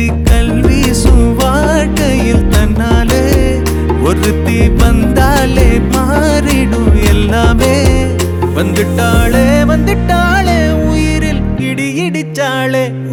கல்வீசும் வாழ்க்கையில் தன்னாலே ஒருத்தி வந்தாலே மாறிடும் எல்லாமே. வந்துட்டாளே வந்துட்டாளே உயிரில் இடி இடிச்சாளே